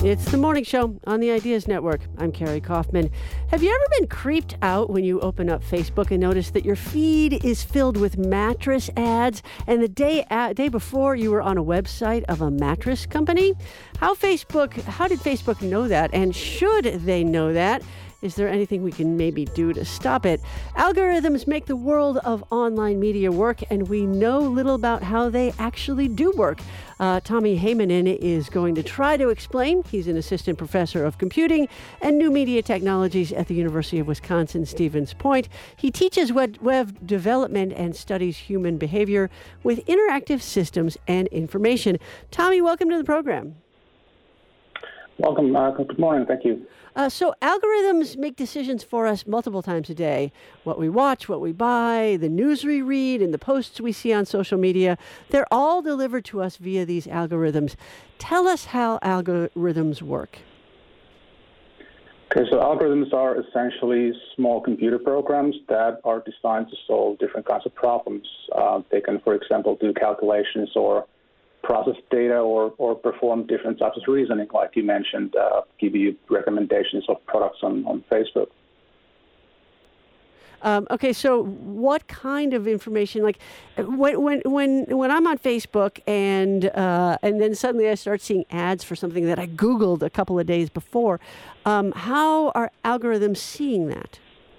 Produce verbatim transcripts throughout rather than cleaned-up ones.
It's the morning show on the Ideas Network. I'm Carrie Kaufman. Have you ever been creeped out when you open up Facebook and notice that your feed is filled with mattress ads, and the day a- day before you were on a website of a mattress company? How Facebook? How did Facebook know that? And should they know that? Is there anything we can maybe do to stop it? Algorithms make the world of online media work, and we know little about how they actually do work. Uh, Tommy Heyminen is going to try to explain. He's an assistant professor of computing and new media technologies at the University of Wisconsin-Stevens Point. He teaches web, web development and studies human behavior with interactive systems and information. Tommy, welcome to the program. Welcome. Uh, good morning. Thank you. Uh, so algorithms make decisions for us multiple times a day. What we watch, what we buy, the news we read, and the posts we see on social media, they're all delivered to us via these algorithms. Tell us how algorithms work. Okay, so algorithms are essentially small computer programs that are designed to solve different kinds of problems. Uh, they can, for example, do calculations or process data or, or perform different types of reasoning, like you mentioned, uh, give you recommendations of products on, on Facebook. Um, okay, so what kind of information, like when when when, when I'm on Facebook and uh, and then suddenly I start seeing ads for something that I Googled a couple of days before, um, how are algorithms seeing that?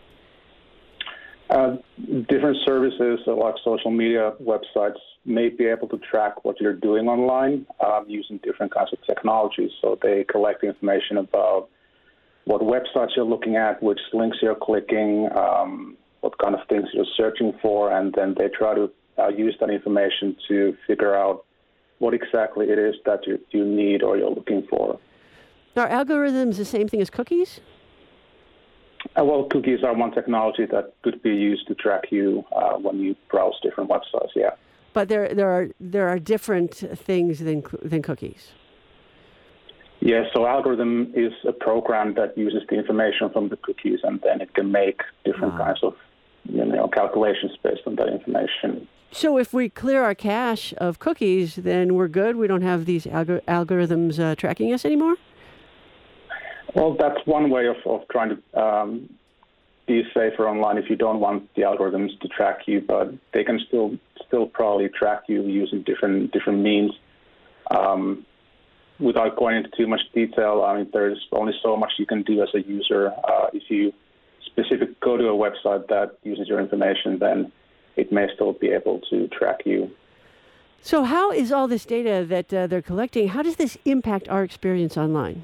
Uh, different services uh, like social media websites may be able to track what you're doing online um, using different kinds of technologies. So they collect information about what websites you're looking at, which links you're clicking, um, what kind of things you're searching for, and then they try to uh, use that information to figure out what exactly it is that you, you need or you're looking for. Are algorithms the same thing as cookies? Uh, well, cookies are one technology that could be used to track you uh, when you browse different websites, yeah. But there there are there are different things than than cookies. Yes, so algorithm is a program that uses the information from the cookies, and then it can make different wow. kinds of you know calculations based on that information. So if we clear our cache of cookies, then we're good? We don't have these algor- algorithms uh, tracking us anymore? Well, that's one way of, of trying to um, be safer online if you don't want the algorithms to track you, but they can still still probably track you using different different means. Um, without going into too much detail, I mean, there's only so much you can do as a user. Uh, if you specifically go to a website that uses your information, then it may still be able to track you. So how is all this data that uh, they're collecting, how does this impact our experience online?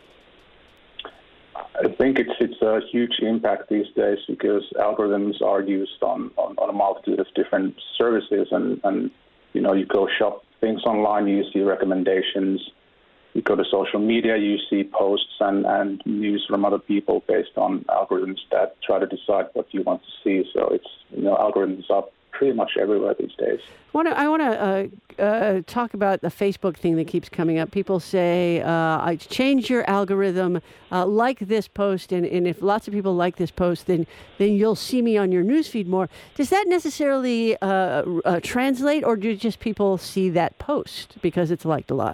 I think it's it's a huge impact these days because algorithms are used on, on, on a multitude of different services, and, and you know you go shop things online, you see recommendations. You go to social media, you see posts and, and news from other people based on algorithms that try to decide what you want to see. So it's you know algorithms are pretty much everywhere these days. I want to, I want to uh, uh, talk about the Facebook thing that keeps coming up. People say, uh, I change your algorithm, uh, like this post, and, and if lots of people like this post, then then you'll see me on your newsfeed more. Does that necessarily uh, uh, translate, or do just people see that post because it's liked a lot?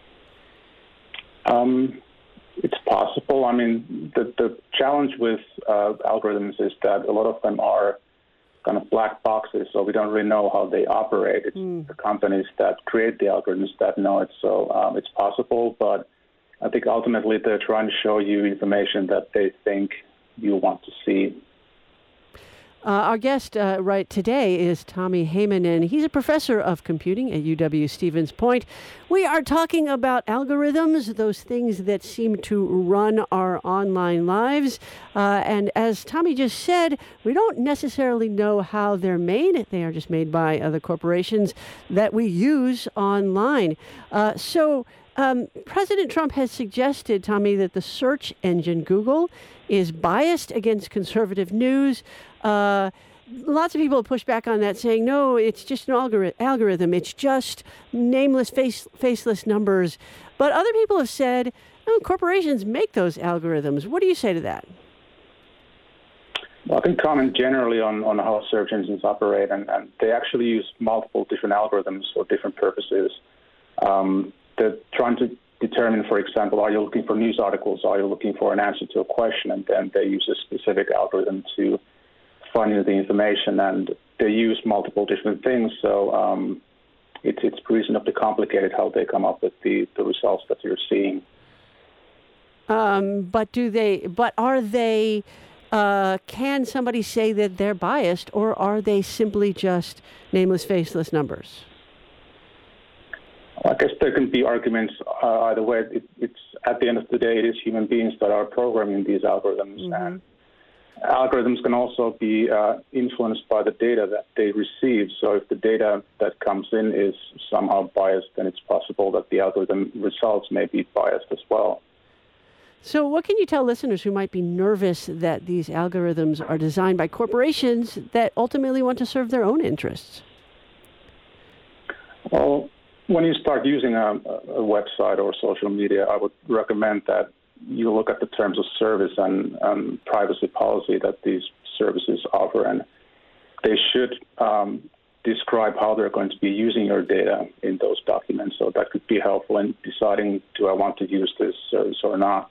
Um, it's possible. I mean, the, the challenge with uh, algorithms is that a lot of them are kind of black boxes, so we don't really know how they operate. It's mm. the companies that create the algorithms that know it, so um, it's possible, but I think ultimately they're trying to show you information that they think you want to see. Uh, our guest uh, right today is Tommy Heyminen. He's a professor of computing at U W-Stevens Point. We are talking about algorithms, those things that seem to run our online lives. Uh, and as Tommy just said, we don't necessarily know how they're made. They are just made by other corporations that we use online. Uh, so um, President Trump has suggested, Tommy, that the search engine Google is biased against conservative news. Uh, lots of people have pushed back on that, saying, no, it's just an algori- algorithm. It's just nameless, face- faceless numbers. But other people have said, oh, corporations make those algorithms. What do you say to that? Well, I can comment generally on, on how search engines operate, and, and they actually use multiple different algorithms for different purposes. Um, they're trying to determine, for example, are you looking for news articles? Are you looking for an answer to a question? And then they use a specific algorithm to find you the information, and they use multiple different things. So um, it's it's reasonably complicated how they come up with the, the results that you're seeing. Um, but do they? But are they? Uh, can somebody say that they're biased, or are they simply just nameless, faceless numbers? I guess there can be arguments uh, either way. It, it's at the end of the day, it is human beings that are programming these algorithms, mm-hmm. and algorithms can also be uh, influenced by the data that they receive. So if the data that comes in is somehow biased, then it's possible that the algorithm results may be biased as well. So what can you tell listeners who might be nervous that these algorithms are designed by corporations that ultimately want to serve their own interests? Well, when you start using a, a website or social media, I would recommend that you look at the terms of service and um, privacy policy that these services offer, and they should um, describe how they're going to be using your data in those documents. So that could be helpful in deciding, do I want to use this service or not?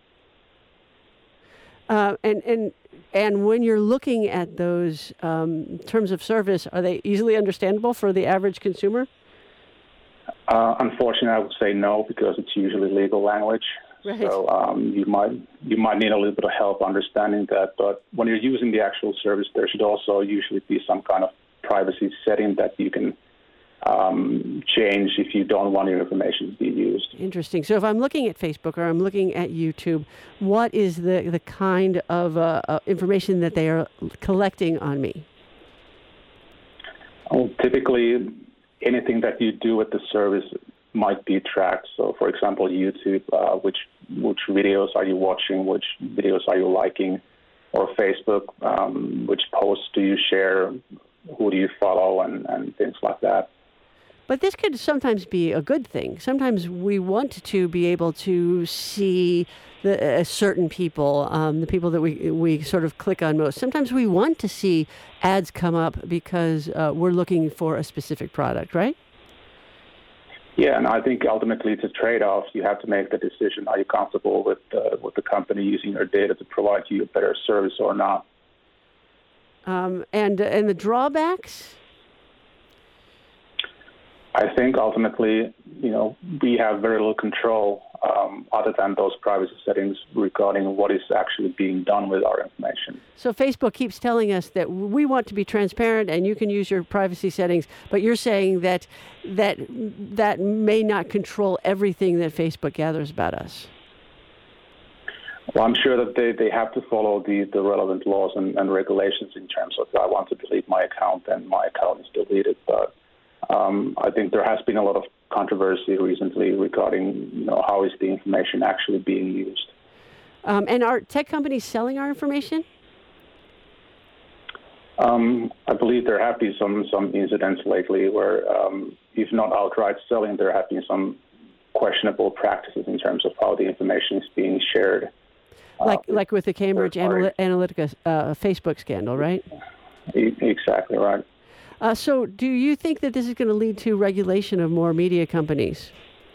Uh, and and and when you're looking at those um, terms of service, are they easily understandable for the average consumer? Uh, unfortunately, I would say no, because it's usually legal language. Right. So um, you might you might need a little bit of help understanding that. But when you're using the actual service, there should also usually be some kind of privacy setting that you can um, change if you don't want your information to be used. Interesting. So if I'm looking at Facebook or I'm looking at YouTube, what is the, the kind of uh, uh, information that they are collecting on me? Well, typically, anything that you do with the service might be tracked. So, for example, YouTube, uh, which which videos are you watching? Which videos are you liking? Or Facebook, um, which posts do you share? Who do you follow? And, and things like that. But this could sometimes be a good thing. Sometimes we want to be able to see the uh, certain people, um, the people that we we sort of click on most. Sometimes we want to see ads come up because uh, we're looking for a specific product, right? Yeah, and I think ultimately it's a trade-off. You have to make the decision: are you comfortable with uh, with the company using your data to provide you a better service or not? Um, and and the drawbacks. I think ultimately, you know, we have very little control um, other than those privacy settings regarding what is actually being done with our information. So Facebook keeps telling us that we want to be transparent and you can use your privacy settings, but you're saying that that that may not control everything that Facebook gathers about us. Well, I'm sure that they, they have to follow the, the relevant laws and, and regulations in terms of, if I want to delete my account, then my account is deleted. But Um, I think there has been a lot of controversy recently regarding, you know, how is the information actually being used. Um, and are tech companies selling our information? Um, I believe there have been some, some incidents lately where, um, if not outright selling, there have been some questionable practices in terms of how the information is being shared. Like uh, like with the Cambridge Analy- Analytica uh, Facebook scandal, right? E- exactly right. Uh, so do you think that this is going to lead to regulation of more media companies?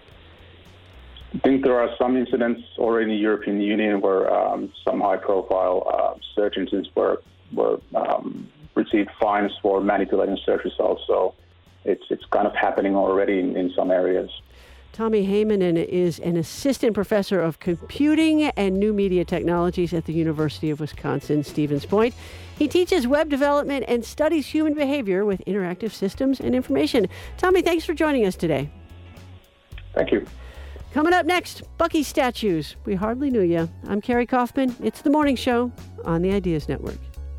I think there are some incidents already in the European Union where um, some high-profile uh, search engines were, were um, received fines for manipulating search results. So it's it's kind of happening already in, in some areas. Tommy Heinonen is an assistant professor of computing and new media technologies at the University of Wisconsin-Stevens Point. He teaches web development and studies human behavior with interactive systems and information. Tommy, thanks for joining us today. Thank you. Coming up next, Bucky statues. We hardly knew you. I'm Carrie Kaufman. It's The Morning Show on the Ideas Network.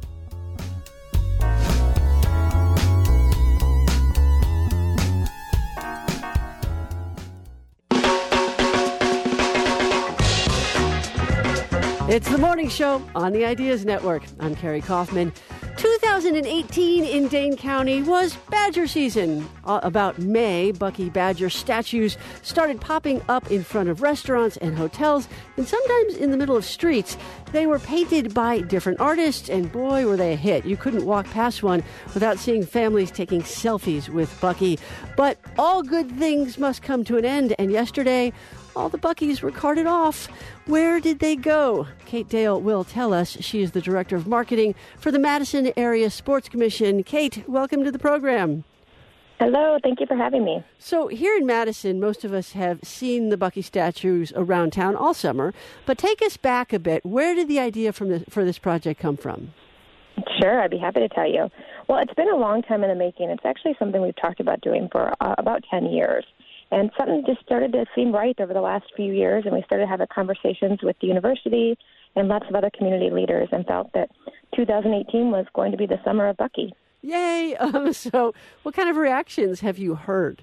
It's The Morning Show on the Ideas Network. I'm Carrie Kaufman. two thousand eighteen in Dane County was badger season. Uh, about May, Bucky badger statues started popping up in front of restaurants and hotels, and sometimes in the middle of streets. They were painted by different artists, and boy, were they a hit. You couldn't walk past one without seeing families taking selfies with Bucky. But all good things must come to an end, and yesterday, all the Buc-ee's were carted off. Where did they go? Kate Dale will tell us. She is the Director of Marketing for the Madison Area Sports Commission. Kate, welcome to the program. Hello, thank you for having me. So here in Madison, most of us have seen the Buc-ee statues around town all summer, but take us back a bit. Where did the idea from the, for this project come from? Sure, I'd be happy to tell you. Well, it's been a long time in the making. It's actually something we've talked about doing for uh, about ten years. And something just started to seem right over the last few years, and we started having conversations with the university and lots of other community leaders and felt that two thousand eighteen was going to be the summer of Buc-ee. Yay! Um, so what kind of reactions have you heard?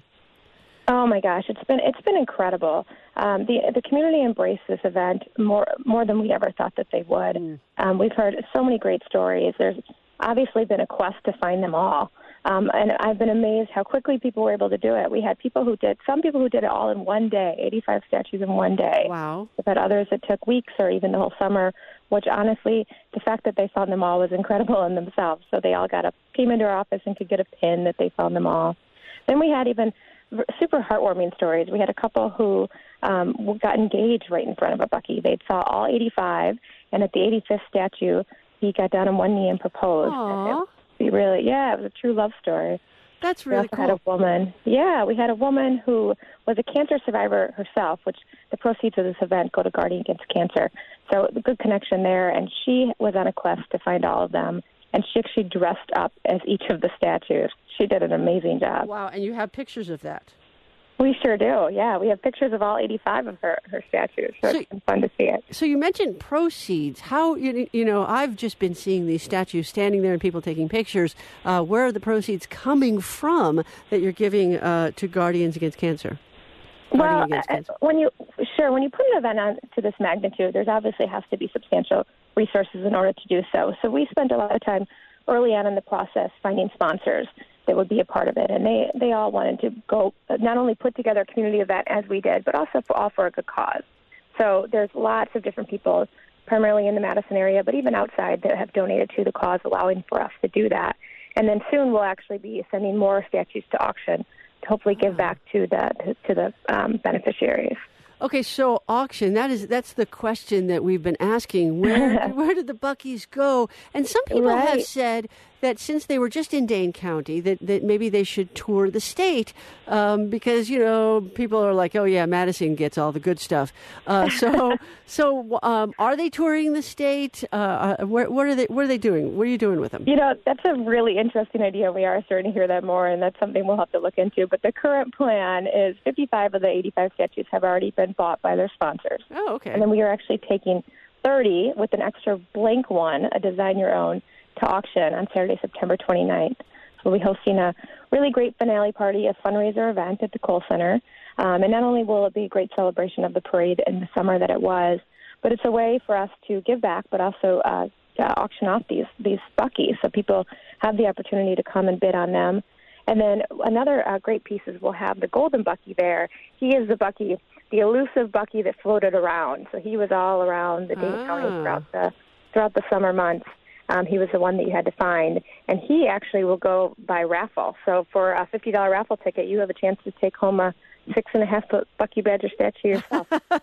Oh my gosh, it's been it's been incredible. Um, the the community embraced this event more more than we ever thought that they would. Mm. Um, we've heard so many great stories. There's obviously been a quest to find them all, um, and I've been amazed how quickly people were able to do it. We had people who did some people who did it all in one day, eighty-five statues in one day. Wow! We've had others that took weeks or even the whole summer. Which honestly, the fact that they found them all was incredible in themselves. So they all got up, came into our office and could get a pin that they found them all. Then we had even super heartwarming stories. We had a couple who um, got engaged right in front of a Buc-ee. They saw all eighty-five, and at the eighty-fifth statue, he got down on one knee and proposed. Aww. It really, yeah, it was a true love story. That's really we also cool. Had a woman, yeah, we had a woman who was a cancer survivor herself, which the proceeds of this event go to Guardian Against Cancer. So a good connection there, and she was on a quest to find all of them, and she actually dressed up as each of the statues. She did an amazing job. Wow, and you have pictures of that. We sure do, yeah. We have pictures of all eighty-five of her, her statues, so, so it's been fun to see it. So you mentioned proceeds. How, you, you know, I've just been seeing these statues standing there and people taking pictures. Uh, where are the proceeds coming from that you're giving uh, to Guardians Against Cancer? Well, uh, when you sure when you put an event on to this magnitude, there's obviously has to be substantial resources in order to do so. So we spent a lot of time early on in the process finding sponsors that would be a part of it, and they they all wanted to go not only put together a community event as we did, but also for all for a good cause. So there's lots of different people, primarily in the Madison area, but even outside, that have donated to the cause, allowing for us to do that. And then soon we'll actually be sending more statues to auction to hopefully give back to the to, to the um, beneficiaries. Okay, so auction, that is that's the question that we've been asking. Where where did the Buc-ee's go? And some people right. have said that since they were just in Dane County, that, that maybe they should tour the state um, because, you know, people are like, oh, yeah, Madison gets all the good stuff. Uh, so so um, are they touring the state? Uh, where, what, are they, what are they doing? What are you doing with them? You know, that's a really interesting idea. We are starting to hear that more, and that's something we'll have to look into. But the current plan is fifty-five of the eighty-five statues have already been bought by their sponsors. Oh, okay. And then we are actually taking thirty with an extra blank one, a design your own, to auction on Saturday, September twenty-ninth. So we'll be hosting a really great finale party, a fundraiser event at the Kohl Center. Um, and not only will it be a great celebration of the parade in the summer that it was, but it's a way for us to give back, but also uh, to auction off these, these Buc-ee's so people have the opportunity to come and bid on them. And then another uh, great piece is we'll have the golden Buc-ee there. He is the Buc-ee, the elusive Buc-ee that floated around. So he was all around the Dane ah. County throughout the, throughout the summer months. Um, he was the one that you had to find, and he actually will go by raffle. So for a fifty dollars raffle ticket, you have a chance to take home a six and a half foot Buc-ee Badger statue yourself.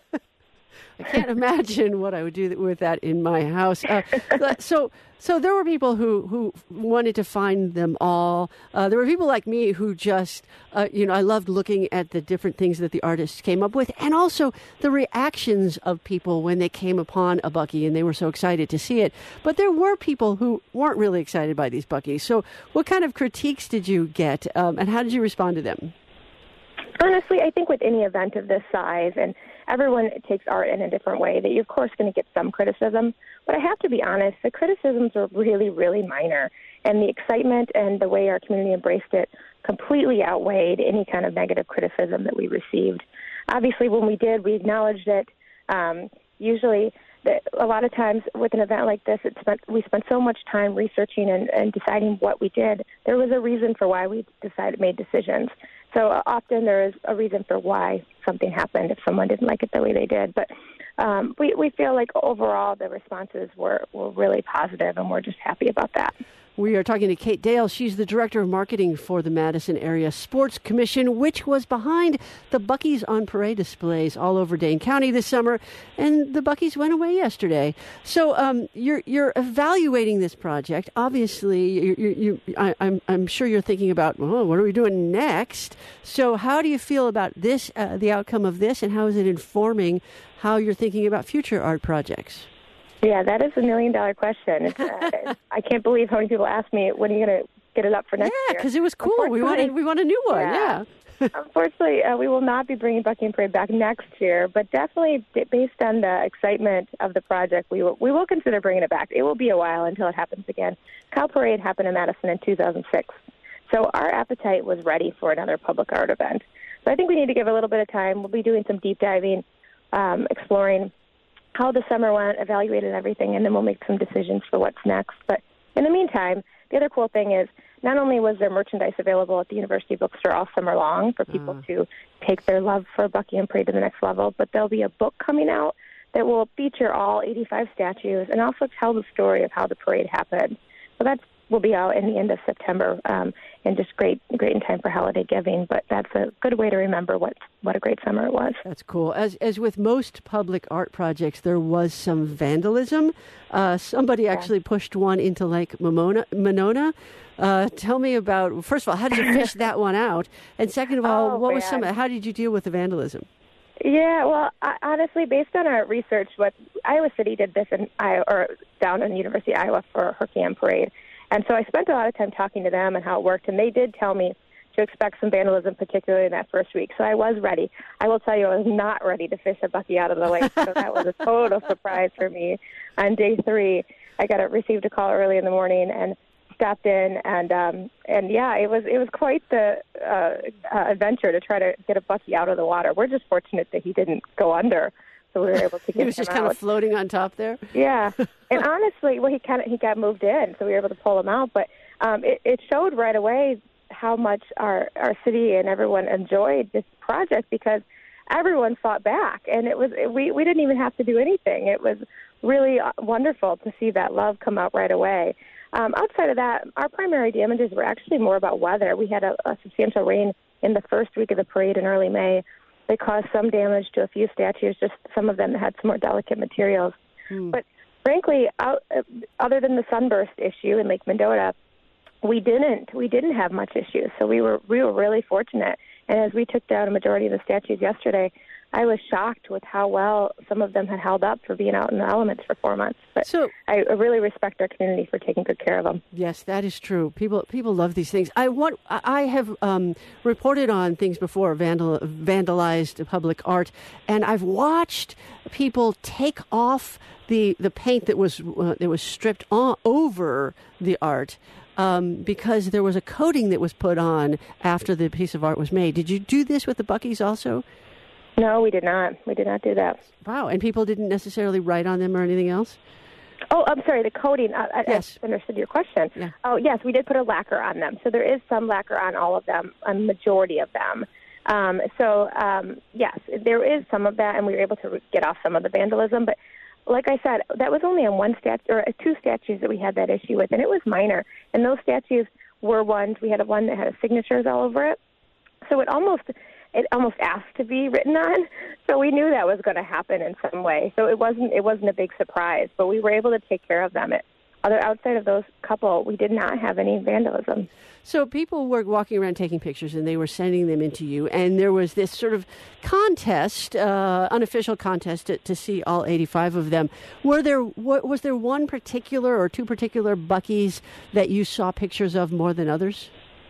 I can't imagine what I would do with that in my house. Uh, so, so there were people who, who wanted to find them all. Uh, there were people like me who just, uh, you know, I loved looking at the different things that the artists came up with, and also the reactions of people when they came upon a Buc-ee and they were so excited to see it. But there were people who weren't really excited by these Buc-ee's. So, what kind of critiques did you get, um, and how did you respond to them? Honestly, I think with any event of this size, and everyone takes art in a different way, that you're, of course, going to get some criticism. But I have to be honest, the criticisms are really, really minor. And the excitement and the way our community embraced it completely outweighed any kind of negative criticism that we received. Obviously, when we did, we acknowledged it. Um, usually, the, a lot of times with an event like this, it spent, we spent so much time researching and, and deciding what we did. There was a reason for why we decided made decisions. So uh, often there is a reason for why something happened if someone didn't like it the way they did. But um, we, we feel like overall the responses were, were really positive, and we're just happy about that. We are talking to Kate Dale. She's the Director of Marketing for the Madison Area Sports Commission, which was behind the Buc-ee's on Parade displays all over Dane County this summer, and the Buc-ee's went away yesterday. So um, you're you're evaluating this project. Obviously, you, you, you, I, I'm I'm sure you're thinking about, oh, what are we doing next? So how do you feel about this, uh, the outcome of this, and how is it informing how you're thinking about future art projects? Yeah, that is a million-dollar question. It's, uh, I can't believe how many people ask me, when are you going to get it up for next yeah, year? Yeah, because it was cool. We wanted, we want a new one, yeah. yeah. Unfortunately, uh, we will not be bringing Buc-ee and Parade back next year, but definitely based on the excitement of the project, we will, we will consider bringing it back. It will be a while until it happens again. Cow Parade happened in Madison in two thousand six, so our appetite was ready for another public art event. So I think we need to give it a little bit of time. We'll be doing some deep diving, um, exploring how the summer went, evaluated everything, and then we'll make some decisions for what's next. But in the meantime, the other cool thing is not only was there merchandise available at the University Bookstore all summer long for people uh. to take their love for Buc-ee and Parade to the next level, but there'll be a book coming out that will feature all eighty-five statues and also tell the story of how the parade happened. So that's will be out in the end of September, um, and just great, great in time for holiday giving. But that's a good way to remember what what a great summer it was. That's cool. As as with most public art projects, there was some vandalism. Uh, somebody yeah. actually pushed one into Lake Monona. Monona. Uh, tell me about, first of all, how did you fish that one out? And second of all, oh, what man. was some? How did you deal with the vandalism? Yeah, well, I, honestly, based on our research, what Iowa City did this in Iowa, or down in the University of Iowa for Hurricane Parade. And so I spent a lot of time talking to them and how it worked, and they did tell me to expect some vandalism, particularly in that first week. So I was ready. I will tell you, I was not ready to fish a Buc-ee out of the lake, so that was a total surprise for me. On day three, I got a, received a call early in the morning and stopped in, and um, and yeah, it was it was quite the uh, uh, adventure to try to get a Buc-ee out of the water. We're just fortunate that he didn't go under. So we were able to get him out. He was just kind of floating on top there? Yeah. And honestly, well, he kind of he got moved in, so we were able to pull him out. But um, it, it showed right away how much our, our city and everyone enjoyed this project because everyone fought back. And it was we, we didn't even have to do anything. It was really wonderful to see that love come out right away. Um, outside of that, our primary damages were actually more about weather. We had a, a substantial rain in the first week of the parade in early May. They caused some damage to a few statues, just some of them that had some more delicate materials. Hmm. But frankly, out, uh, other than the sunburst issue in Lake Mendota, we didn't we didn't have much issues. So we were we were really fortunate. And as we took down a majority of the statues yesterday, I was shocked with how well some of them had held up for being out in the elements for four months. But so, I really respect our community for taking good care of them. Yes, that is true. People people love these things. I want I have um, reported on things before, vandal, vandalized public art, and I've watched people take off the, the paint that was uh, that was stripped on, over the art. Um, because there was a coating that was put on after the piece of art was made. Did you do this with the Buc-ee's also? No, we did not. We did not do that. Wow. And people didn't necessarily write on them or anything else? Oh, I'm sorry, the coating. I, yes. I understood your question. Yeah. Oh, yes, we did put a lacquer on them. So there is some lacquer on all of them, a majority of them. Um, so, um, yes, there is some of that, and we were able to get off some of the vandalism. But like I said, that was only on one statue, or two statues that we had that issue with, and it was minor. And those statues were ones, we had one that had signatures all over it. So it almost... It almost asked to be written on, so we knew that was going to happen in some way. So it wasn't it wasn't a big surprise, but we were able to take care of them. It, other outside of those couple, we did not have any vandalism. So people were walking around taking pictures, and they were sending them into you, and there was this sort of contest, uh, unofficial contest to, to see all eighty-five of them. Were there was there one particular or two particular Buc-ee's that you saw pictures of more than others?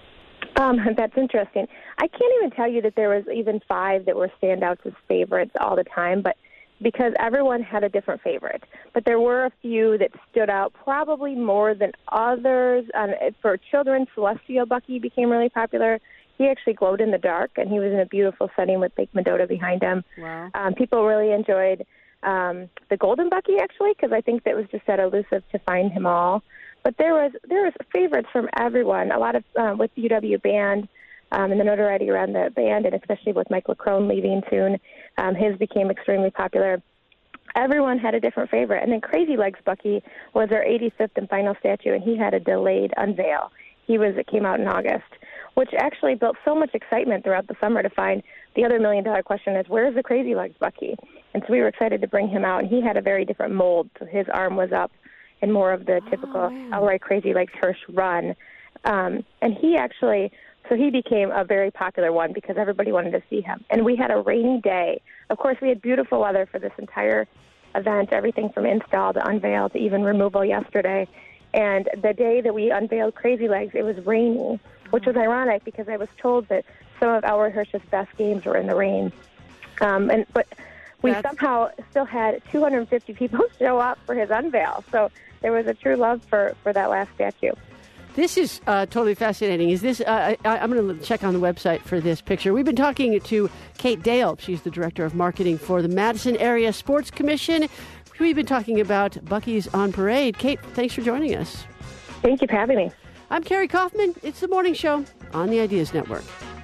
Um, that's interesting. I can't even tell you that there was even five that were standouts as favorites all the time, but because everyone had a different favorite. But there were a few that stood out probably more than others. Um, for children, Celestial Buc-ee became really popular. He actually glowed in the dark, and he was in a beautiful setting with Lake Mendota behind him. Wow. Um, people really enjoyed um, the Golden Buc-ee, actually, because I think that was just that elusive to find him all. But there was there was favorites from everyone. A lot of uh, with the U W band um, and the notoriety around the band, and especially with Mike LaCrone leaving soon, um, his became extremely popular. everyone had a different favorite. And then Crazy Legs Bucky was our eighty-fifth and final statue, and he had a delayed unveil. He was it came out in August, which actually built so much excitement throughout the summer to find the other million-dollar question is, where's the Crazy Legs Bucky? And so we were excited to bring him out, and he had a very different mold. So his arm was up and more of the typical oh, wow. Elroy Crazy Legs Hirsch run. Um, and he actually, so he became a very popular one because everybody wanted to see him. And we had a rainy day. Of course, we had beautiful weather for this entire event, everything from install to unveil to even removal yesterday. And the day that we unveiled Crazy Legs, it was rainy, which was ironic because I was told that some of Elroy Hirsch's best games were in the rain. Um, and but we That's... somehow still had two hundred fifty people show up for his unveil. So there was a true love for, for that last statue. This is uh, totally fascinating. Is this? Uh, I, I'm going to check on the website for this picture. We've been talking to Kate Dale. She's the director of marketing for the Madison Area Sports Commission. We've been talking about Bucky's on Parade. Kate, thanks for joining us. Thank you for having me. I'm Carrie Kaufman. It's the Morning Show on the Ideas Network.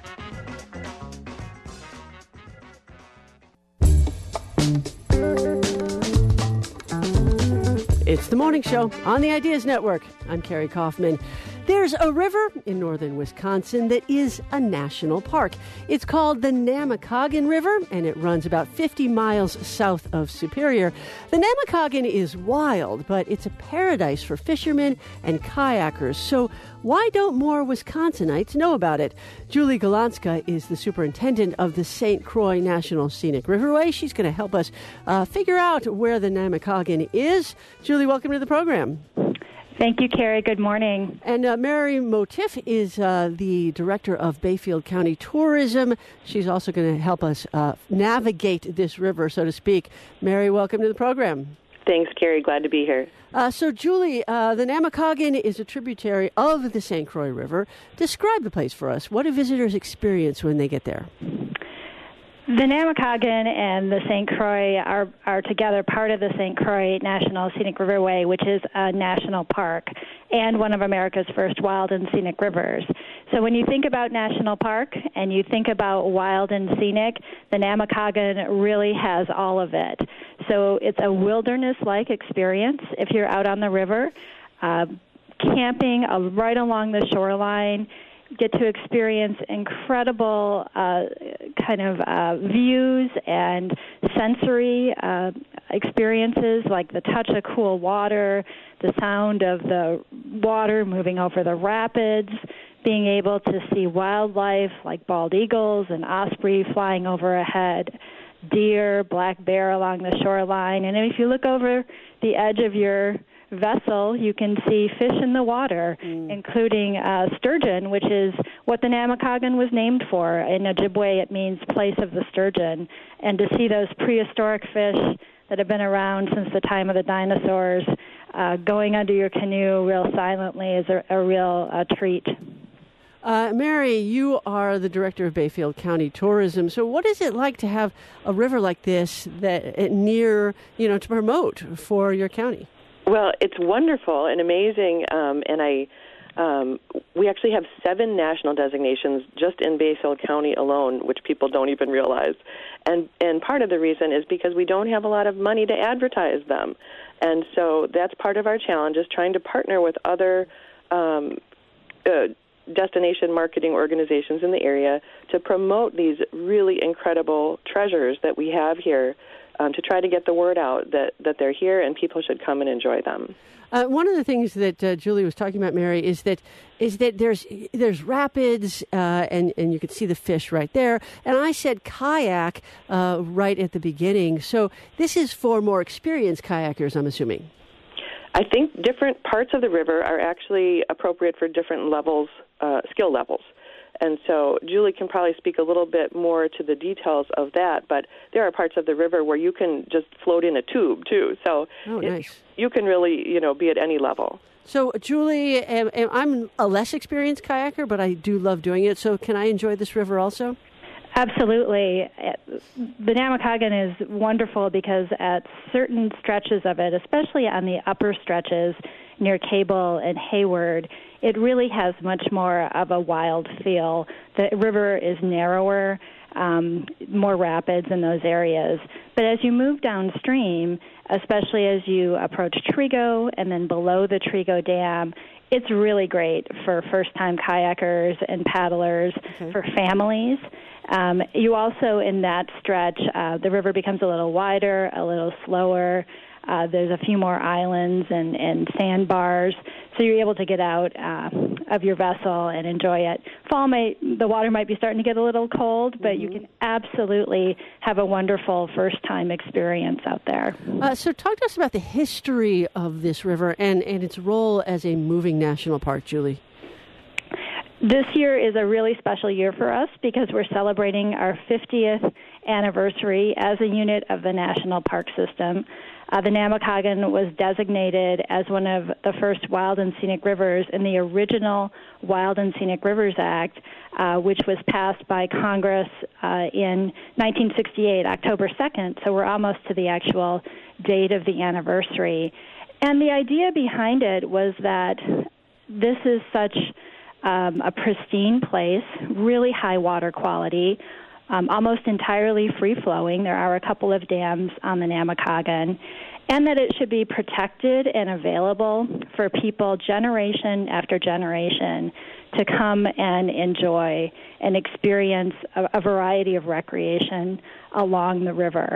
It's the Morning Show on the Ideas Network. I'm Carrie Kaufman. There's a river in northern Wisconsin that is a national park. It's called the Namekagon River, and it runs about fifty miles south of Superior. The Namekagon is wild, but it's a paradise for fishermen and kayakers. So why don't more Wisconsinites know about it? Julie Golanska is the superintendent of the Saint Croix National Scenic Riverway. She's going to help us uh, figure out where the Namekagon is. Julie, welcome to the program. Thank you, Carrie. Good morning. And uh, Mary Motif is uh, the director of Bayfield County Tourism. She's also going to help us uh, navigate this river, so to speak. Mary, welcome to the program. Thanks, Carrie. Glad to be here. Uh, so, Julie, uh, the Namekagon is a tributary of the Saint Croix River. Describe the place for us. What do visitors experience when they get there? The Namekagon and the Saint Croix are, are together part of the Saint Croix National Scenic Riverway, which is a national park and one of America's first wild and scenic rivers. So when you think about national park and you think about wild and scenic, the Namekagon really has all of it. So it's a wilderness-like experience if you're out on the river, uh, camping uh, right along the shoreline. Get to experience incredible uh, kind of uh, views and sensory uh, experiences like the touch of cool water, the sound of the water moving over the rapids, being able to see wildlife like bald eagles and osprey flying overhead, deer, black bear along the shoreline. And if you look over the edge of your vessel, you can see fish in the water, mm. including uh, sturgeon, which is what the Namekagon was named for. In Ojibwe, it means place of the sturgeon. And to see those prehistoric fish that have been around since the time of the dinosaurs uh, going under your canoe real silently is a, a real uh, treat. Uh, Mary, you are the director of Bayfield County Tourism. So what is it like to have a river like this that near, you know, to promote for your county? Well, it's wonderful and amazing, um, and I um, we actually have seven national designations just in Bayfield County alone, which people don't even realize. And and part of the reason is because we don't have a lot of money to advertise them. And so that's part of our challenge, is trying to partner with other um, uh, destination marketing organizations in the area to promote these really incredible treasures that we have here, Um, to try to get the word out that, that they're here and people should come and enjoy them. Uh, one of the things that uh, Julie was talking about, Mary, is that is that there's there's rapids uh, and and you can see the fish right there. And I said kayak uh, right at the beginning. So this is for more experienced kayakers, I'm assuming. I think different parts of the river are actually appropriate for different levels, uh, skill levels. And so Julie can probably speak a little bit more to the details of that, but there are parts of the river where you can just float in a tube, too. So oh, it, nice. You can really, you know, be at any level. So, Julie, am, am, I'm a less experienced kayaker, but I do love doing it. So can I enjoy this river also? Absolutely. The Namekagon is wonderful because at certain stretches of it, especially on the upper stretches near Cable and Hayward, it really has much more of a wild feel. The river is narrower, um, more rapids in those areas. But as you move downstream, especially as you approach Trigo and then below the Trigo Dam, it's really great for first-time kayakers and paddlers, okay. for families. Um, you also, in that stretch, uh, the river becomes a little wider, a little slower. Uh, there's a few more islands and, and sandbars, so you're able to get out uh, of your vessel and enjoy it. Fall might, the water might be starting to get a little cold, but mm-hmm. you can absolutely have a wonderful first-time experience out there. Uh, so talk to us about the history of this river and, and its role as a moving national park, Julie. This year is a really special year for us because we're celebrating our fiftieth anniversary as a unit of the National Park System. Uh, the Namakagon was designated as one of the first wild and scenic rivers in the original Wild and Scenic Rivers Act, uh, which was passed by Congress uh, in nineteen sixty-eight, October second, so we're almost to the actual date of the anniversary. And the idea behind it was that this is such um, a pristine place, really high water quality, Um, almost entirely free-flowing. There are a couple of dams on the Namakagon, and that it should be protected and available for people generation after generation to come and enjoy and experience a, a variety of recreation along the river.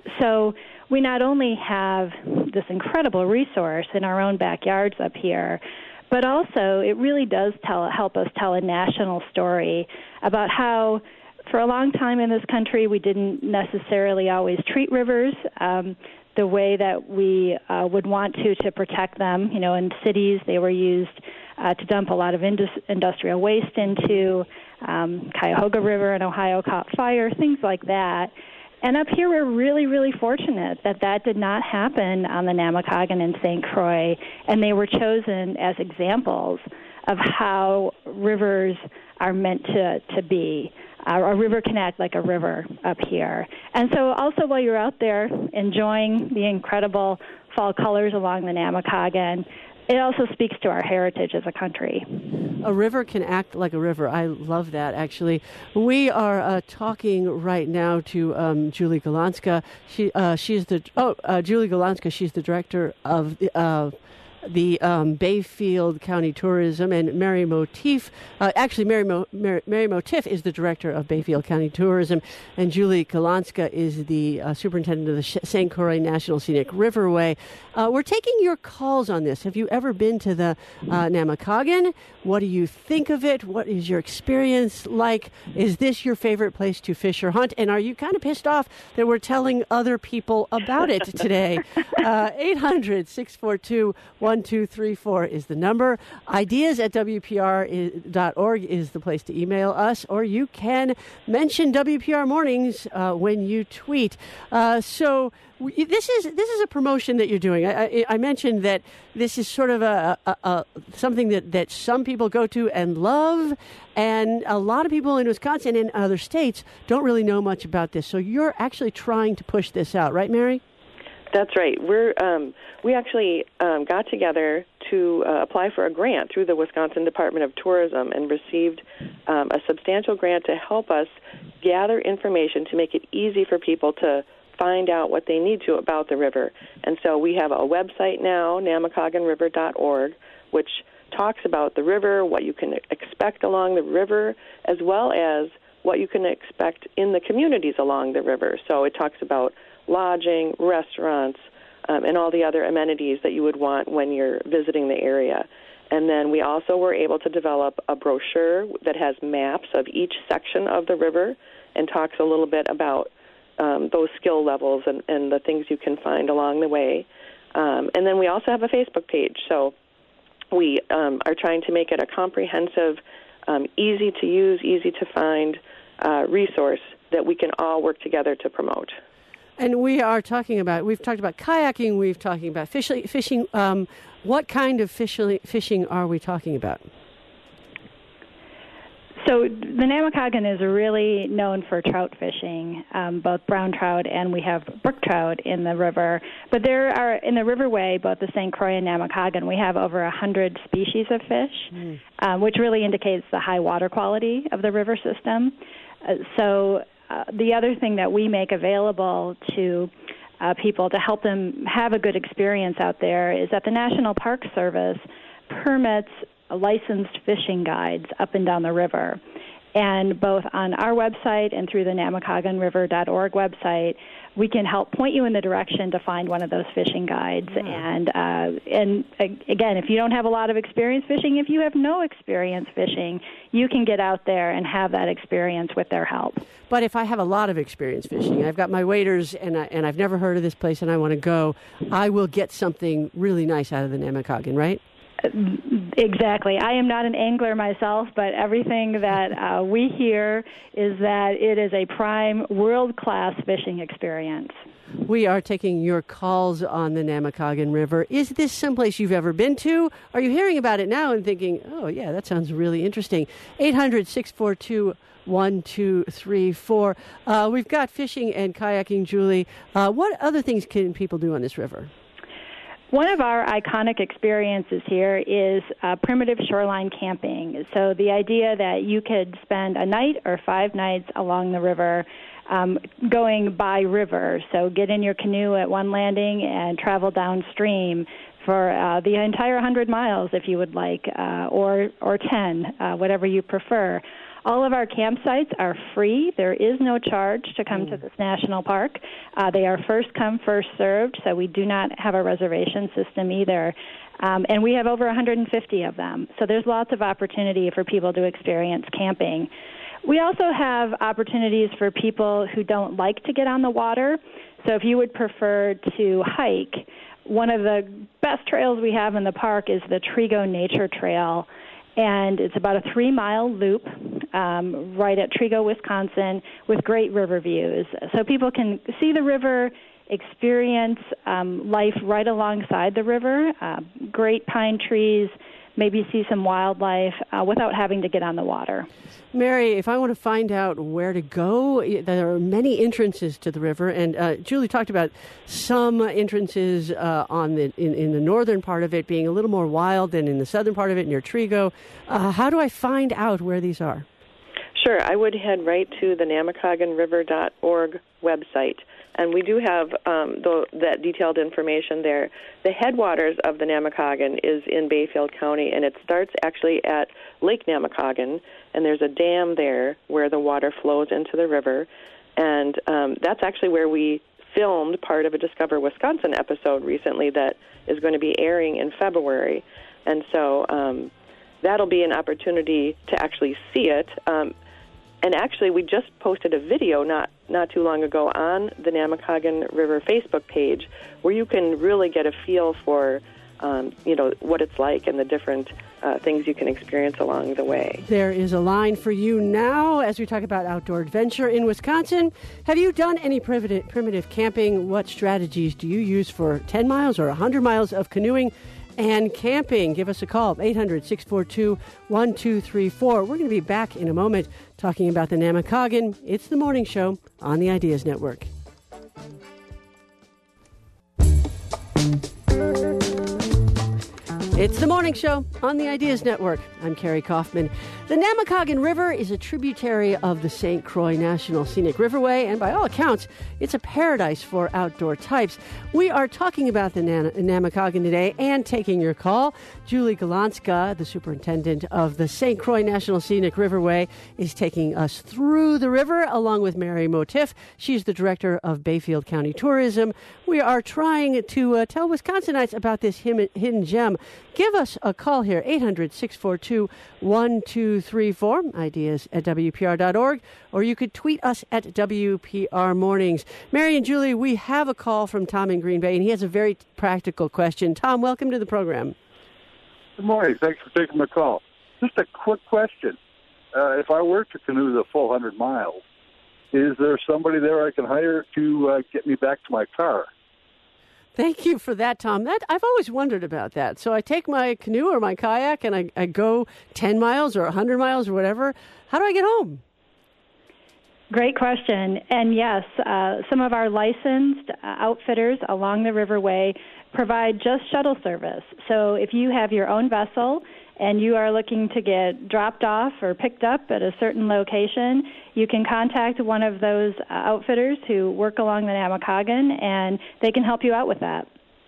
So we not only have this incredible resource in our own backyards up here, but also it really does tell help us tell a national story about how for a long time in this country, we didn't necessarily always treat rivers um, the way that we uh, would want to to protect them. You know, in cities, they were used uh, to dump a lot of indus- industrial waste into. Um, Cuyahoga River in Ohio caught fire, things like that. And up here, we're really, really fortunate that that did not happen on the Namakagon and Saint Croix, and they were chosen as examples of how rivers are meant to, to be. Uh, a river can act like a river up here. And so also while you're out there enjoying the incredible fall colors along the Namakagon, it also speaks to our heritage as a country. A river can act like a river. I love that, actually. We are uh, talking right now to um, Julie Golanska. She, uh, she's the, oh, uh, Julie Golanska, she's the director of the, uh, the um, Bayfield County Tourism, and Mary Motif, uh, actually Mary, Mo, Mary, Mary Motif is the director of Bayfield County Tourism, and Julie Golanska is the uh, superintendent of the Saint Croix National Scenic Riverway. Uh, we're taking your calls on this. Have you ever been to the uh, Namakagon? What do you think of it? What is your experience like? Is this your favorite place to fish or hunt? And are you kind of pissed off that we're telling other people about it today? uh, eight hundred, six four two, one two three four is the number. Ideas at W P R dot org is the place to email us, or you can mention W P R Mornings uh, when you tweet. Uh, so we, this is this is a promotion that you're doing. I, I, I mentioned that this is sort of a, a, a something that, that some people go to and love, and a lot of people in Wisconsin and other states don't really know much about this. So you're actually trying to push this out, right, Mary? That's right. We're um, we actually um, got together to uh, apply for a grant through the Wisconsin Department of Tourism and received um, a substantial grant to help us gather information to make it easy for people to find out what they need to about the river. And so we have a website now, namakagon river dot org, which talks about the river, what you can expect along the river, as well as what you can expect in the communities along the river. So it talks about lodging, restaurants, um, and all the other amenities that you would want when you're visiting the area. And then we also were able to develop a brochure that has maps of each section of the river and talks a little bit about um, those skill levels and, and the things you can find along the way. Um, and then we also have a Facebook page. So we um, are trying to make it a comprehensive, um, easy to use, easy to find uh, resource that we can all work together to promote. And we are talking about, we've talked about kayaking, we've talking about fishing. fishing um, what kind of fishing, fishing are we talking about? So the Namakagon is really known for trout fishing, um, both brown trout and we have brook trout in the river. But there are, in the riverway, both the Saint Croix and Namakagon, we have over one hundred species of fish, mm. um, which really indicates the high water quality of the river system. Uh, so uh, the other thing that we make available to uh, people to help them have a good experience out there is that the National Park Service permits licensed fishing guides up and down the river. And both on our website and through the Namakagon River dot org website, we can help point you in the direction to find one of those fishing guides. Mm. And uh, and uh, again, if you don't have a lot of experience fishing, if you have no experience fishing, you can get out there and have that experience with their help. But if I have a lot of experience fishing, I've got my waders, and I, and I've never heard of this place, and I want to go, I will get something really nice out of the Namakagon, right? Exactly. I am not an angler myself, but everything that uh, we hear is that it is a prime world-class fishing experience. We are taking your calls on the Namakagon River. Is this someplace you've ever been to? Are you hearing about it now and thinking, oh, yeah, that sounds really interesting? eight hundred, six four two, one two three four. Uh, we've got fishing and kayaking, Julie. Uh, what other things can people do on this river? One of our iconic experiences here is uh, primitive shoreline camping. So the idea that you could spend a night or five nights along the river um, going by river. So get in your canoe at one landing and travel downstream for uh, the entire one hundred miles if you would like, uh, or, or ten, uh, whatever you prefer. All of our campsites are free. There is no charge to come mm. to this national park. Uh, they are first come, first served, so we do not have a reservation system either. Um, and we have over one hundred fifty of them. So there's lots of opportunity for people to experience camping. We also have opportunities for people who don't like to get on the water. So if you would prefer to hike, one of the best trails we have in the park is the Trigo Nature Trail. And it's about a three-mile loop um, right at Trigo, Wisconsin, with great river views. So people can see the river, experience um, life right alongside the river, uh, great pine trees, maybe see some wildlife uh, without having to get on the water. Mary, if I want to find out where to go, there are many entrances to the river, and uh, Julie talked about some entrances uh, on the in, in the northern part of it being a little more wild than in the southern part of it near Trigo. Uh, how do I find out where these are? Sure, I would head right to the Namakagon River dot org website, and we do have um, the, that detailed information there. The headwaters of the Namakagon is in Bayfield County, and it starts actually at Lake Namakagon, and there's a dam there where the water flows into the river, and um, that's actually where we filmed part of a Discover Wisconsin episode recently that is going to be airing in February, and so um, that'll be an opportunity to actually see it. Um, And actually, we just posted a video not, not too long ago on the Namakagon River Facebook page where you can really get a feel for, um, you know, what it's like and the different uh, things you can experience along the way. There is a line for you now as we talk about outdoor adventure in Wisconsin. Have you done any primitive, primitive camping? What strategies do you use for ten miles or one hundred miles of canoeing and camping? Give us a call, eight hundred, six four two, one two three four. We're going to be back in a moment talking about the Namakagon. It's the Morning Show on the Ideas Network. It's the Morning Show on the Ideas Network. I'm Carrie Kaufman. The Namakagon River is a tributary of the Saint Croix National Scenic Riverway, and by all accounts, it's a paradise for outdoor types. We are talking about the Nam- Namakagon today and taking your call. Julie Galanska, the superintendent of the Saint Croix National Scenic Riverway, is taking us through the river along with Mary Motif. She's the director of Bayfield County Tourism. We are trying to uh, tell Wisconsinites about this him- hidden gem. Give us a call here, eight hundred, six four two, one two three four, ideas at W P R dot org, or you could tweet us at W P R Mornings. Mary and Julie, we have a call from Tom in Green Bay, and he has a very practical question. Tom, welcome to the program. Good morning. Thanks for taking my call. Just a quick question. Uh, if I were to canoe the full one hundred miles, is there somebody there I can hire to uh, get me back to my car? Thank you for that, Tom. That I've always wondered about that. So I take my canoe or my kayak and I, I go ten miles or one hundred miles or whatever. How do I get home? Great question. And yes, uh, some of our licensed uh, outfitters along the riverway provide just shuttle service. So if you have your own vessel and you are looking to get dropped off or picked up at a certain location, you can contact one of those uh, outfitters who work along the Namakagon, and they can help you out with that.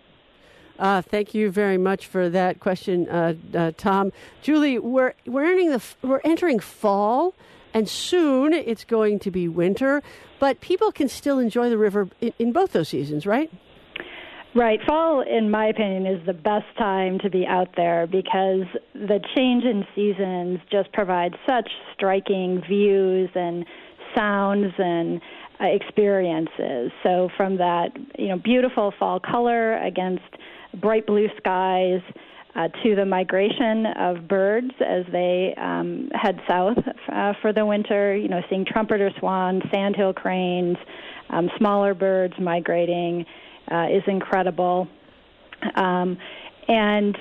Uh, thank you very much for that question, uh, uh, Tom. Julie, we're we're entering the we're entering fall, and soon it's going to be winter. But people can still enjoy the river in, in both those seasons, right? Right. Fall, in my opinion, is the best time to be out there because the change in seasons just provides such striking views and sounds and uh, experiences. So from that, you know, beautiful fall color against bright blue skies uh, to the migration of birds as they um, head south uh, for the winter, you know, seeing trumpeter swans, sandhill cranes, um, smaller birds migrating, Uh, is incredible, um, and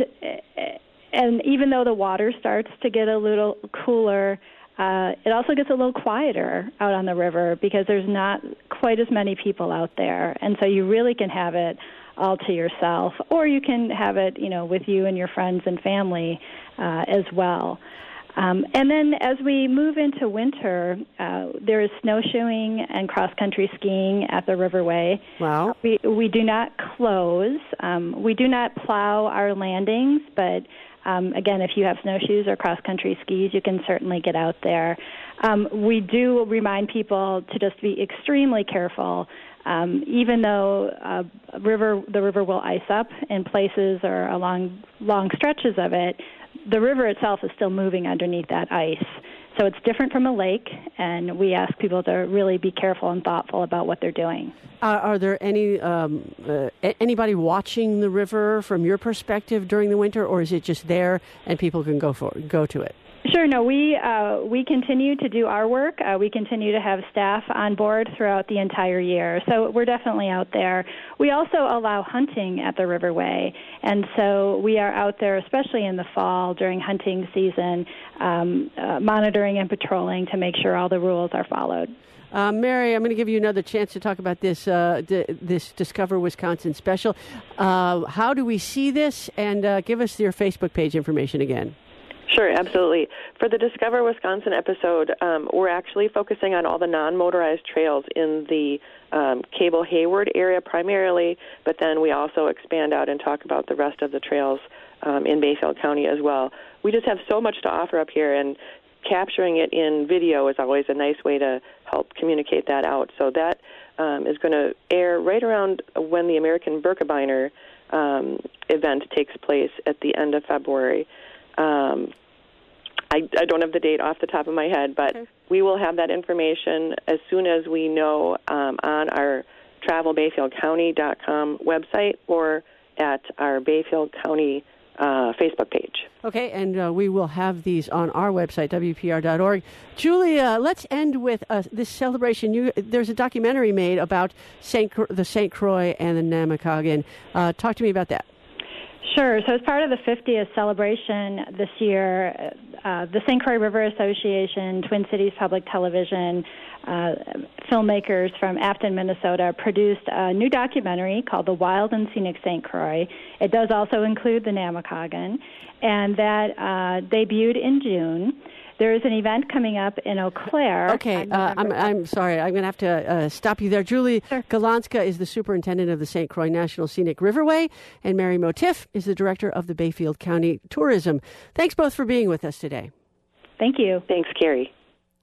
and even though the water starts to get a little cooler, uh, it also gets a little quieter out on the river because there's not quite as many people out there, and so you really can have it all to yourself, or you can have it, you know, with you and your friends and family uh, as well. Um, and then as we move into winter, uh, there is snowshoeing and cross-country skiing at the Riverway. Wow. We, we do not close. Um, we do not plow our landings, but um, again, if you have snowshoes or cross-country skis, you can certainly get out there. Um, we do remind people to just be extremely careful. Um, even though uh, river, the river will ice up in places or along long stretches of it, the river itself is still moving underneath that ice. So it's different from a lake, and we ask people to really be careful and thoughtful about what they're doing. Uh, are there any um, uh, anybody watching the river from your perspective during the winter, or is it just there and people can go for go to it? Sure. No, we uh, we continue to do our work. Uh, we continue to have staff on board throughout the entire year. So we're definitely out there. We also allow hunting at the Riverway, and so we are out there, especially in the fall during hunting season, um, uh, monitoring and patrolling to make sure all the rules are followed. Uh, Mary, I'm going to give you another chance to talk about this uh, d- this Discover Wisconsin special. Uh, how do we see this? And uh, give us your Facebook page information again. Sure, absolutely. For the Discover Wisconsin episode, um, we're actually focusing on all the non-motorized trails in the um, Cable Hayward area primarily, but then we also expand out and talk about the rest of the trails um, in Bayfield County as well. We just have so much to offer up here, and capturing it in video is always a nice way to help communicate that out. So that um, is going to air right around when the American Birkebeiner um, event takes place at the end of February. Um, I, I don't have the date off the top of my head, but okay. We will have that information as soon as we know um, on our travel bayfield county dot com website or at our Bayfield County uh, Facebook page. Okay, and uh, we will have these on our website, W P R dot org. Julia, let's end with uh, this celebration. You, there's a documentary made about Saint the Saint Croix and the Namakagon. Uh, talk to me about that. Sure. So as part of the fiftieth celebration this year, uh, the Saint Croix River Association, Twin Cities Public Television, uh, filmmakers from Afton, Minnesota, produced a new documentary called The Wild and Scenic Saint Croix. It does also include the Namakagon, and that uh, debuted in June. There is an event coming up in Eau Claire. Okay, uh, I'm I'm sorry. I'm going to have to uh, stop you there. Julie Sure. Galanska is the superintendent of the Saint Croix National Scenic Riverway, and Mary Motiff is the director of the Bayfield County Tourism. Thanks both for being with us today. Thank you. Thanks, Carrie.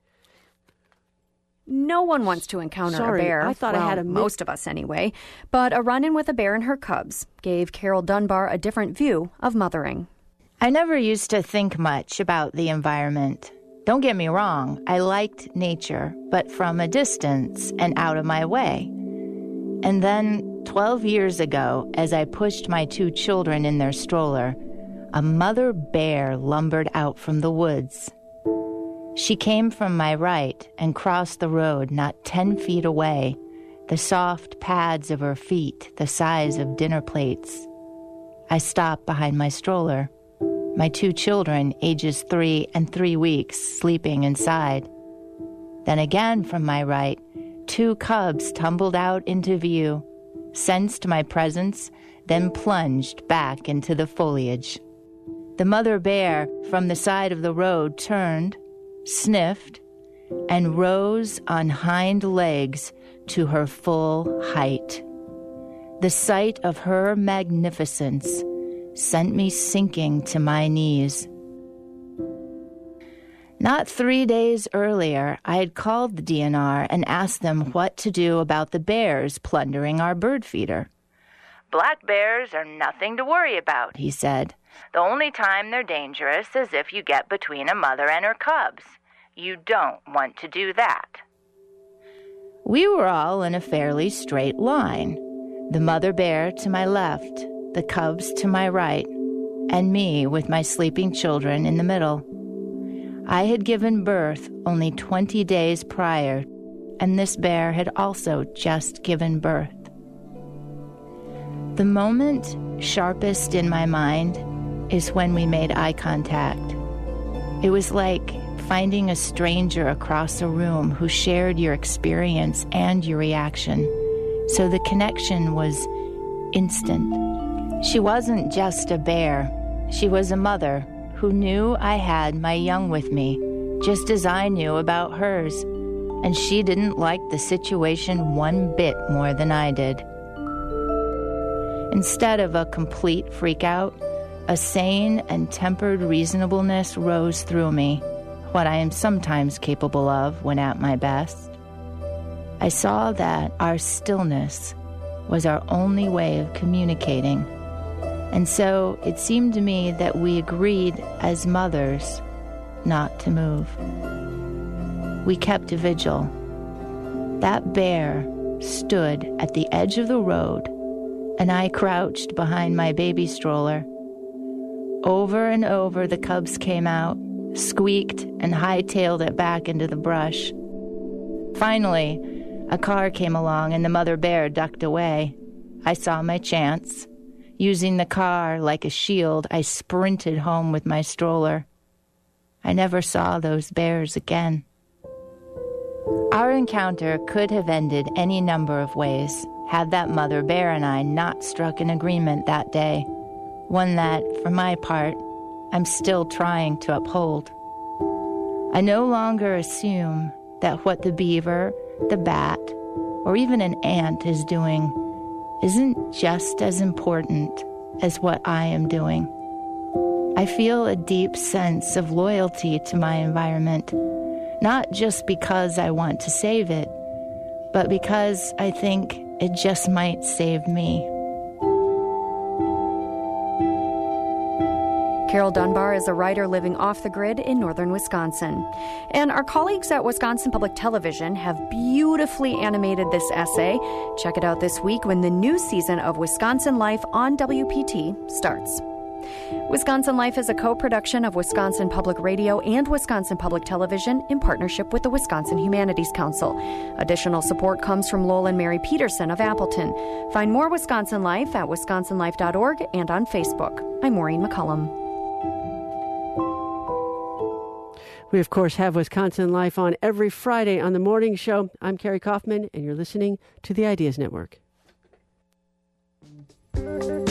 No one wants to encounter Sorry, a bear. I thought well, I had a mi- most of us anyway. But a run-in with a bear and her cubs gave Carol Dunbar a different view of mothering. I never used to think much about the environment. Don't get me wrong, I liked nature, but from a distance and out of my way. And then, twelve years ago, as I pushed my two children in their stroller, a mother bear lumbered out from the woods. She came from my right and crossed the road not ten feet away, the soft pads of her feet the size of dinner plates. I stopped behind my stroller. My two children, ages three and three weeks, sleeping inside. Then again from my right, two cubs tumbled out into view, sensed my presence, then plunged back into the foliage. The mother bear from the side of the road turned, sniffed, and rose on hind legs to her full height. The sight of her magnificence sent me sinking to my knees. Not three days earlier, I had called the D N R and asked them what to do about the bears plundering our bird feeder. Black bears are nothing to worry about, he said. The only time they're dangerous is if you get between a mother and her cubs. You don't want to do that. We were all in a fairly straight line. The mother bear to my left, the cubs to my right, and me with my sleeping children in the middle. I had given birth only twenty days prior, and this bear had also just given birth. The moment sharpest in my mind is when we made eye contact. It was like finding a stranger across a room who shared your experience and your reaction, so the connection was instant. She wasn't just a bear. She was a mother who knew I had my young with me, just as I knew about hers, and she didn't like the situation one bit more than I did. Instead of a complete freakout, a sane and tempered reasonableness rose through me, what I am sometimes capable of when at my best. I saw that our stillness was our only way of communicating. And so it seemed to me that we agreed as mothers not to move. We kept a vigil. That bear stood at the edge of the road, and I crouched behind my baby stroller. Over and over the cubs came out, squeaked, and hightailed it back into the brush. Finally, a car came along and the mother bear ducked away. I saw my chance. Using the car like a shield, I sprinted home with my stroller. I never saw those bears again. Our encounter could have ended any number of ways had that mother bear and I not struck an agreement that day, one that, for my part, I'm still trying to uphold. I no longer assume that what the beaver, the bat, or even an ant is doing isn't just as important as what I am doing. I feel a deep sense of loyalty to my environment, not just because I want to save it, but because I think it just might save me. Carol Dunbar is a writer living off the grid in northern Wisconsin. And our colleagues at Wisconsin Public Television have beautifully animated this essay. Check it out this week when the new season of Wisconsin Life on W P T starts. Wisconsin Life is a co-production of Wisconsin Public Radio and Wisconsin Public Television in partnership with the Wisconsin Humanities Council. Additional support comes from Lowell and Mary Peterson of Appleton. Find more Wisconsin Life at wisconsin life dot org and on Facebook. I'm Maureen McCullum. We, of course, have Wisconsin Life on every Friday on the morning show. I'm Carrie Kaufman, and you're listening to the Ideas Network.